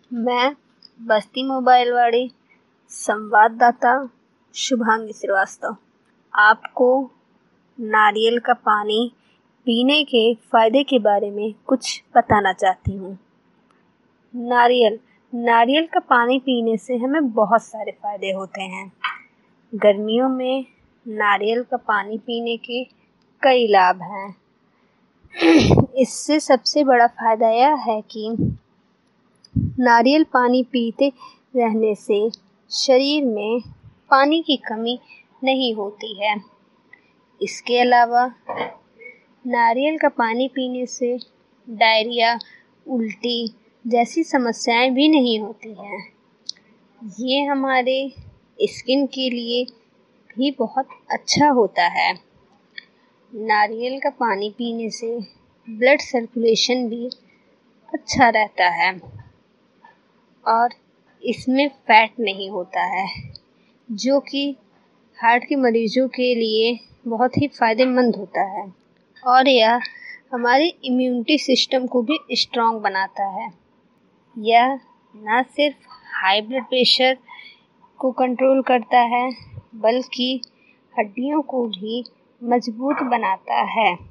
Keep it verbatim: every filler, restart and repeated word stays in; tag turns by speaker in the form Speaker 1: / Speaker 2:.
Speaker 1: मैं बस्ती मोबाइल वाली संवाददाता शुभांगी श्रीवास्तव आपको नारियल का पानी पीने के फ़ायदे के बारे में कुछ बताना चाहती हूँ। नारियल नारियल का पानी पीने से हमें बहुत सारे फ़ायदे होते हैं। गर्मियों में नारियल का पानी पीने के कई लाभ हैं। इससे सबसे बड़ा फ़ायदा यह है कि नारियल पानी पीते रहने से शरीर में पानी की कमी नहीं होती है। इसके अलावा नारियल का पानी पीने से डायरिया, उल्टी जैसी समस्याएं भी नहीं होती हैं। ये हमारे स्किन के लिए भी बहुत अच्छा होता है। नारियल का पानी पीने से ब्लड सर्कुलेशन भी अच्छा रहता है और इसमें फैट नहीं होता है, जो कि हार्ट के मरीजों के लिए बहुत ही फ़ायदेमंद होता है और यह हमारे इम्यूनिटी सिस्टम को भी स्ट्रॉन्ग बनाता है। यह न सिर्फ हाई ब्लड प्रेशर को कंट्रोल करता है, बल्कि हड्डियों को भी मजबूत बनाता है।